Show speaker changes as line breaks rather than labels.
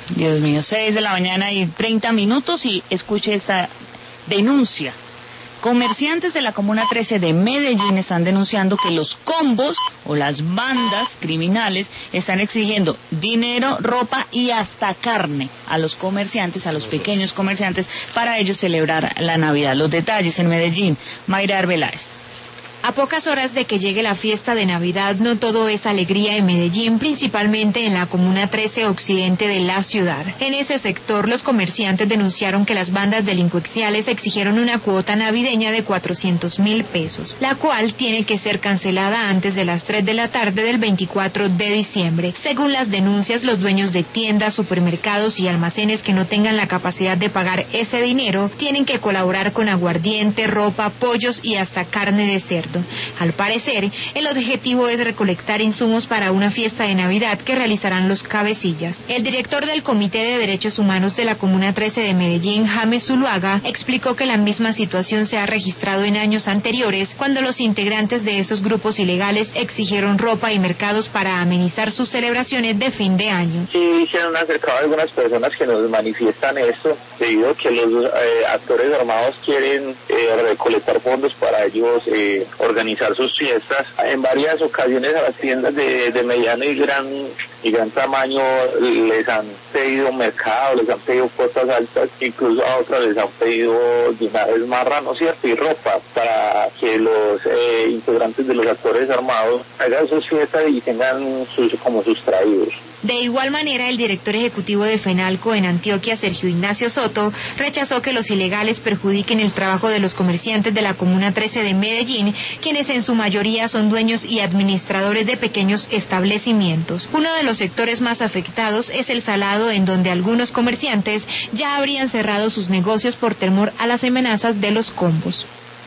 Dios mío, 6 de la mañana y 30 minutos y escuche esta denuncia. Comerciantes de la Comuna 13 de Medellín están denunciando que los combos o las bandas criminales están exigiendo dinero, ropa y hasta carne a los comerciantes, a los pequeños comerciantes, para ellos celebrar la Navidad. Los detalles en Medellín, Mayra Arbeláez.
A pocas horas de que llegue la fiesta de Navidad, no todo es alegría en Medellín, principalmente en la Comuna 13 occidente de la ciudad. En ese sector, los comerciantes denunciaron que las bandas delincuenciales exigieron una cuota navideña de 400.000 pesos, la cual tiene que ser cancelada antes de las 3 de la tarde del 24 de diciembre. Según las denuncias, los dueños de tiendas, supermercados y almacenes que no tengan la capacidad de pagar ese dinero tienen que colaborar con aguardiente, ropa, pollos y hasta carne de cerdo. Al parecer, el objetivo es recolectar insumos para una fiesta de Navidad que realizarán los cabecillas. El director del Comité de Derechos Humanos de la Comuna 13 de Medellín, James Zuluaga, explicó que la misma situación se ha registrado en años anteriores, cuando los integrantes de esos grupos ilegales exigieron ropa y mercados para amenizar sus celebraciones de fin de año.
Sí, se han acercado algunas personas que nos manifiestan esto, debido a que los actores armados quieren recolectar fondos para ellos organizar sus fiestas. En varias ocasiones a las tiendas de mediano y gran tamaño les han pedido mercado, les han pedido cuotas altas, incluso a otras les han pedido dinares marranos, ¿cierto? Y ropa, para que los integrantes de los actores armados hagan sus fiestas y tengan sus traídos.
De igual manera, el director ejecutivo de FENALCO en Antioquia, Sergio Ignacio Soto, rechazó que los ilegales perjudiquen el trabajo de los comerciantes de la Comuna 13 de Medellín, quienes en su mayoría son dueños y administradores de pequeños establecimientos. Uno de los sectores más afectados es el Salado, en donde algunos comerciantes ya habrían cerrado sus negocios por temor a las amenazas de los combos.